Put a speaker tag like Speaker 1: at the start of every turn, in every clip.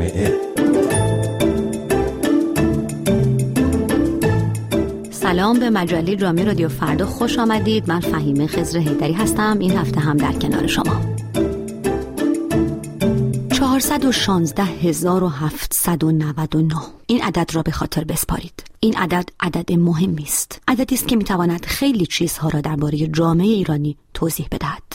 Speaker 1: جامعه.
Speaker 2: سلام، به مجله جامعه رادیو فردا خوش آمدید. من فهیمه خضر حیدری هستم. این هفته هم در کنار شما. 416799 این عدد را به خاطر بسپارید. این عدد مهمی است. عددی است که میتواند خیلی چیزها را درباره جامعه ایرانی توضیح بدهد.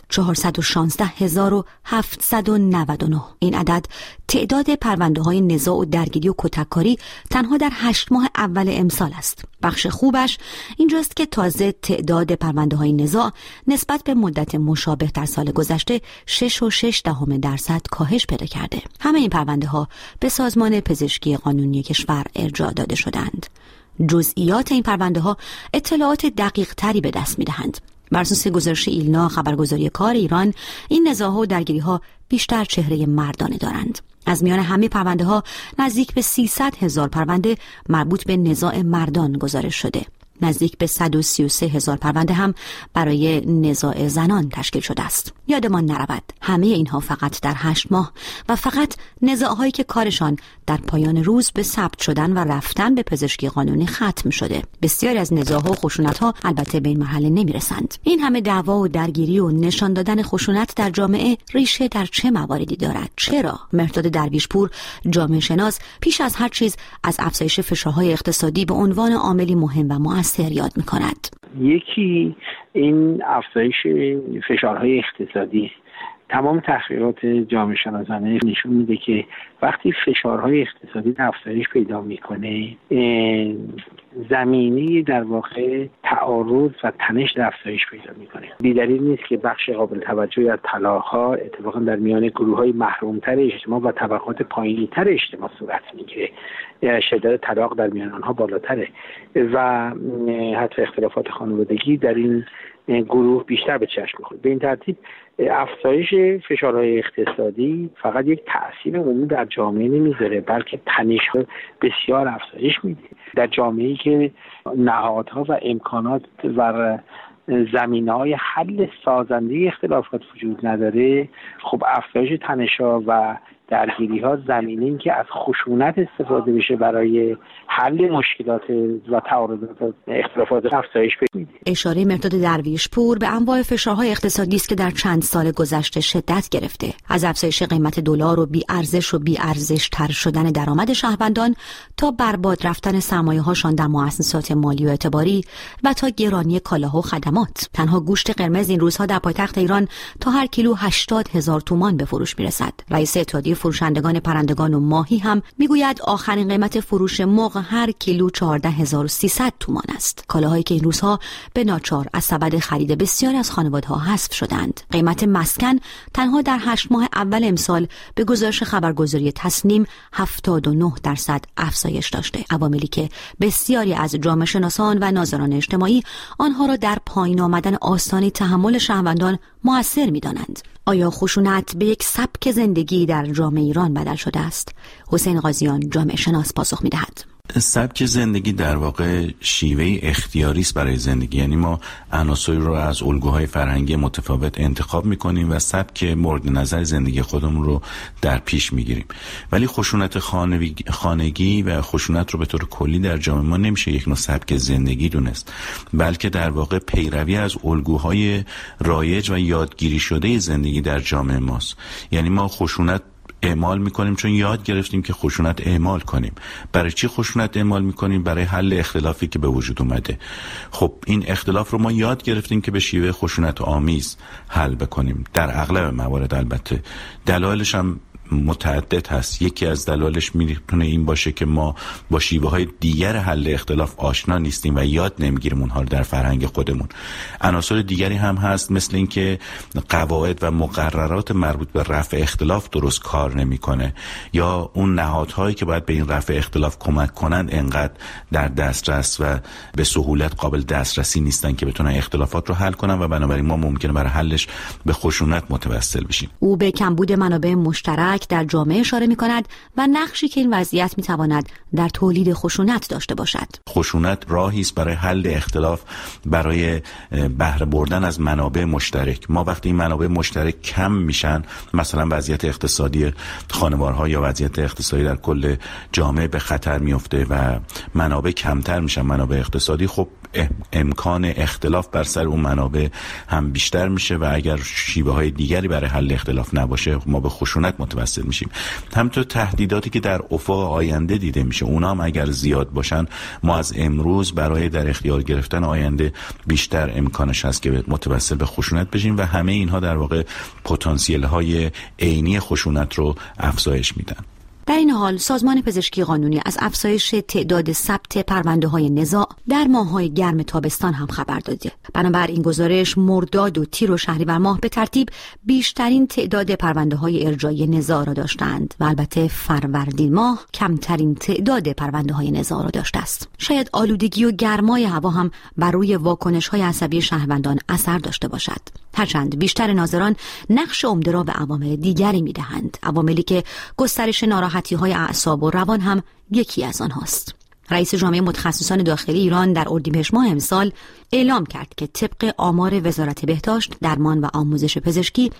Speaker 2: 416799 این عدد تعداد پرونده‌های نزاع و درگیری و کتککاری تنها در 8 ماه اول امسال است. بخش خوبش اینجاست که تازه تعداد پرونده‌های نزاع نسبت به مدت مشابه در سال گذشته 6.6% کاهش پیدا کرده. همه این پرونده‌ها به سازمان پزشکی قانونی کشور ارجاع داده شدند. جزئیات این پرونده‌ها اطلاعات دقیق تری به دست می‌دهند. بر اساس گزارش ایلنا خبرگزاری کار ایران، این نزاع‌ها و دردگیری‌ها بیشتر چهره مردانه دارند. از میان همه پرونده‌ها نزدیک به 300,000 پرونده مربوط به نزاع مردان گزارش شده. نزدیک به 133,000 پرونده هم برای نزاع زنان تشکیل شده است. یادمان نرود همه اینها فقط در 8 ماه و فقط نزاع‌هایی که کارشان در پایان روز به ثبت شدن و رفتن به پزشکی قانونی ختم شده. بسیاری از نزاع‌ها و خشونت‌ها البته به این مرحله نمی‌رسند. این همه دعوا و درگیری و نشان دادن خشونت در جامعه ریشه در چه مواردی دارد؟ چرا مهرداد درویشپور، جامعه شناس، پیش از هر چیز از افزایش فشارهای اقتصادی به عنوان عاملی مهم و مؤثر یاد می‌کند؟
Speaker 3: یکی این افزایش فشارهای اقتصادی. تمام تحقیقات جامعه شناسانه نشون میده که وقتی فشارهای اقتصادی افزایش پیدا میکنه، زمینه در واقع تعارض و تنش افزایش پیدا میکنه. بی‌دلیل نیست که بخش قابل توجهی از طلاق‌ها اتفاقا در میان گروه‌های محروم‌تر اجتماع و طبقات پایین‌تر اجتماع صورت میگیره. شدت طلاق در میان آنها بالاتره و حتی اختلافات خانوادگی در این گروه بیشتر به چشم می‌خوره. به این ترتیب افزایش فشارهای اقتصادی فقط یک تأثیر عمومی در جامعه نمیذاره، بلکه تنش‌ها بسیار افزایش میده. در جامعه‌ای که نهادها و امکانات و زمینه‌های حل سازنده اختلافات وجود نداره، خب افزایش تنش‌ها و درگیری‌ها زمینه این که از خشونت استفاده بشه برای حل مشکلات و تعارضات اختلافات افزایش پیدا می‌کنه.
Speaker 2: اشاره مهرداد درویشپور به انواع فشارهای اقتصادی است که در چند سال گذشته شدت گرفته، از افزایش قیمت دلار و بی‌ارزش و بی‌ارزش‌تر شدن درآمد شهروندان تا برباد رفتن سرمایه‌هاشان در مؤسسات مالی و اعتباری و تا گرانی کالاها و خدمات. تنها گوشت قرمز این روزها در پایتخت ایران تا هر کیلو 80,000 تومان به فروش می‌رسد. رئیس اتحادیه فروشندگان پرندگان و ماهی هم میگوید آخرین قیمت فروش مرغ هر کیلو 14,300 تومان است. کالاهایی که این روزها به ناچار از سبد خرید بسیاری از خانواده‌ها حذف شدند. قیمت مسکن تنها در 8 ماه اول امسال به گزارش خبرگزاری تصنیم 79% افزایش داشته. عواملی که بسیاری از جامعه شناسان و ناظران اجتماعی آنها را در پایین آمدن آستانه تحمل شهروندان مؤثر می‌دانند. آیا خشونت به یک سبک زندگی در جامعه ایران بدل شده است؟ حسین قاضیان، جامعه شناس، پاسخ می‌دهد.
Speaker 4: سبک زندگی در واقع شیوه اختیاری است برای زندگی، یعنی ما عناصری رو از الگوهای فرهنگی متفاوت انتخاب می‌کنیم و سبک مورد نظر زندگی خودمون رو در پیش می‌گیریم. ولی خشونت خانگی و خشونت رو به طور کلی در جامعه ما نمیشه یک نوع سبک زندگی دونست، بلکه در واقع پیروی از الگوهای رایج و یادگیری شده زندگی در جامعه ماست. یعنی ما خشونت اعمال میکنیم چون یاد گرفتیم که خشونت اعمال کنیم. برای چی خشونت اعمال میکنیم؟ برای حل اختلافی که به وجود اومده. خب این اختلاف رو ما یاد گرفتیم که به شیوه خشونت آمیز حل بکنیم. در اغلب موارد البته دلایلش هم متعدد هست. یکی از دلایلش میتونه این باشه که ما با شیوه های دیگر حل اختلاف آشنا نیستیم و یاد نمیگیریم اونها رو در فرهنگ خودمون. عناصر دیگری هم هست، مثل اینکه قواعد و مقررات مربوط به رفع اختلاف درست کار نمیکنه، یا اون نهادهایی که باید به این رفع اختلاف کمک کنند انقدر در دسترس و به سهولت قابل دسترسی نیستن که بتونن اختلافات رو حل کنن و بنابراین ما ممکنه برای حلش به خشونت متوسل بشیم.
Speaker 2: او به کمبود منابع مشترک کودک در جامعه اشاره می‌کند و نقشی که این وضعیت می‌تواند در تولید خشونت داشته باشد.
Speaker 4: خشونت راهی است برای حل اختلاف، برای بهره بردن از منابع مشترک. ما وقتی این منابع مشترک کم میشن، مثلا وضعیت اقتصادی خانوارها یا وضعیت اقتصادی در کل جامعه به خطر میفته و منابع کمتر میشن، منابع اقتصادی، خب امکان اختلاف بر سر اون منابع هم بیشتر میشه و اگر شیوه های دیگری برای حل اختلاف نباشه ما به خشونت متوسل میشیم. همینطور تهدیداتی که در افق آینده دیده میشه، اونا هم اگر زیاد باشن ما از امروز برای در اختیار گرفتن آینده بیشتر امکانش هست که متوسل به خشونت بشیم و همه اینها در واقع پتانسیل های عینی خشونت رو افزایش میدن.
Speaker 2: در این حال سازمان پزشکی قانونی از افزایش تعداد ثبت پرونده‌های نزاع در ماه‌های گرم تابستان هم خبر داده. بنابر این گزارش مرداد و تیر و شهریور ماه به ترتیب بیشترین تعداد پرونده‌های ارجاعی نزاع را داشتند و البته فروردین ماه کمترین تعداد پرونده‌های نزاع را داشته است. شاید آلودگی و گرمای هوا هم بر روی واکنش‌های عصبی شهروندان اثر داشته باشد. هرچند بیشتر ناظران نقش عمده را به عوامل دیگری می‌دهند، عواملی که گسترش ناراحتی‌های اعصاب و روان هم یکی از آنهاست. رئیس جامعه متخصصان داخلی ایران در اردیبهشت ماه امسال اعلام کرد که طبق آمار وزارت بهداشت، درمان و آموزش پزشکی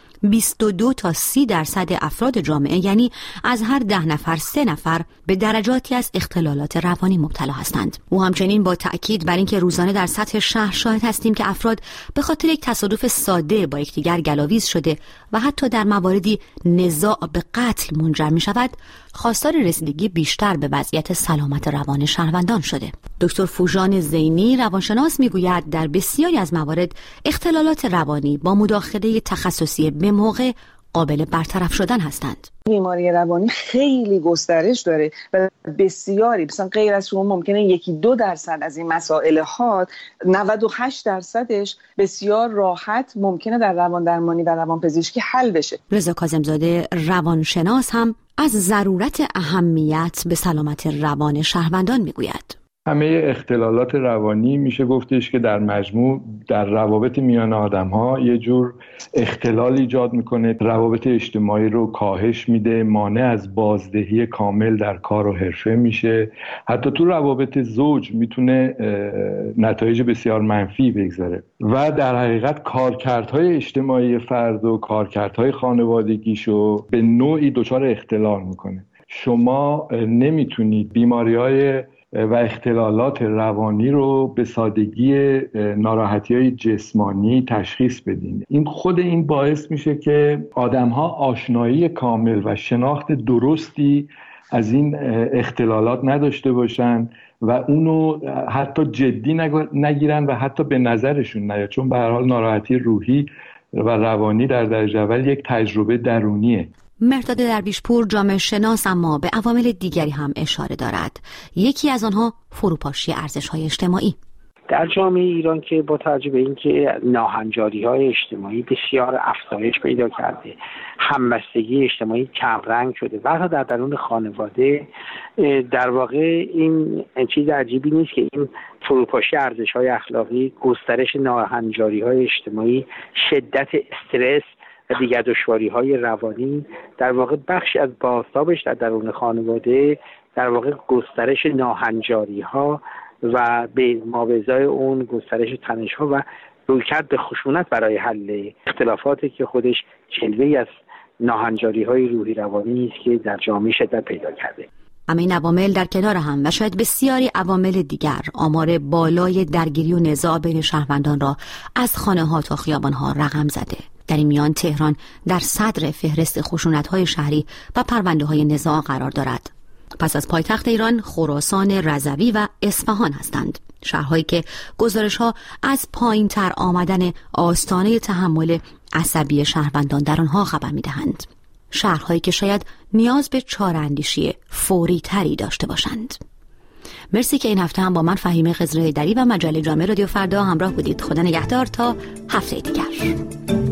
Speaker 2: 22 تا 30% افراد جامعه، یعنی از هر 10 نفر 3 نفر به درجاتی از اختلالات روانی مبتلا هستند. او همچنین با تأکید بر اینکه روزانه در سطح شهر شاهد هستیم که افراد به خاطر یک تصادف ساده با یکدیگر گلاویز شده و حتی در مواردی نزاع به قتل منجر می شود، خواستار رسیدگی بیشتر به وضعیت سلامت روان شهروندان شده. دکتر فوژان زینی روانشناس میگوید در بسیاری از موارد اختلالات روانی با مداخله تخصصی به موقع قابل برطرف شدن هستند.
Speaker 1: بیماری روانی خیلی گسترش داره و بسیاری، مثلا غیر از شما ممکنه 1-2% از این مسائل ها 98%ش بسیار راحت ممکنه در روان درمانی و روان پزشکی حل بشه.
Speaker 2: رضا کاظم‌زاده روانشناس هم از ضرورت اهمیت به سلامت روان شهروندان میگوید.
Speaker 5: همه اختلالات روانی میشه گفتش که در مجموع در روابط میان آدم‌ها یه جور اختلال ایجاد میکنه، روابط اجتماعی رو کاهش میده، مانع از بازدهی کامل در کار و حرفه میشه. حتی تو روابط زوج میتونه نتایج بسیار منفی بگذاره و در حقیقت کارکردهای اجتماعی فرد و کارکردهای خانوادگیشو به نوعی دچار اختلال میکنه. شما نمیتونید بیماری‌های و اختلالات روانی رو به سادگی ناراحتی‌های جسمانی تشخیص بدین. این باعث میشه که آدم‌ها آشنایی کامل و شناخت درستی از این اختلالات نداشته باشن و اونو حتی جدی نگیرن و حتی به نظرشون نیاد، چون به هر حال ناراحتی روحی و روانی در درجه اول یک تجربه درونیه.
Speaker 2: مرداد درویشپور جامعه شناس اما به عوامل دیگری هم اشاره دارد. یکی از آنها فروپاشی ارزش‌های اجتماعی.
Speaker 3: در جامعه ایران که با توجه به اینکه ناهنجاری‌های اجتماعی بسیار افزایش پیدا کرده، همبستگی اجتماعی کمرنگ شده و حتی در درون خانواده، در واقع این چیز عجیبی نیست که این فروپاشی ارزش‌های اخلاقی، گسترش ناهنجاری‌های اجتماعی، شدت استرس و دیگر دشواری‌های روانی در واقع بخشی از بازتابش در درون خانواده در واقع گسترش ناهنجاری‌ها و به مابعضای اون گسترش تنش‌ها و رویکرد به خشونت برای حل اختلافاتی که خودش جلوه‌ای از ناهنجاری‌های روحی روانی است که در جامعه شدت پیدا کرده.
Speaker 2: اما این عوامل در کنار هم و شاید بسیاری عوامل دیگر آمار بالای درگیری و نزاع بین شهروندان را از خانه‌ها تا خیابان‌ها رقم زده. در این میان تهران در صدر فهرست خشونت‌های شهری و پرونده‌های نزاع قرار دارد. پس از پایتخت ایران خراسان، رضوی و اصفهان هستند، شهرهایی که گزارش‌ها از پایین‌تر آمدن آستانه تحمل عصبی شهروندان در آنها خبر می‌دهند. شهرهایی که شاید نیاز به چاره‌اندیشی فوری تری داشته باشند. مرسی که این هفته هم با من فهیمه خضرحیدری و مجله جامعه رادیو فردا همراه بودید. خدا نگهدار تا هفته دیگر.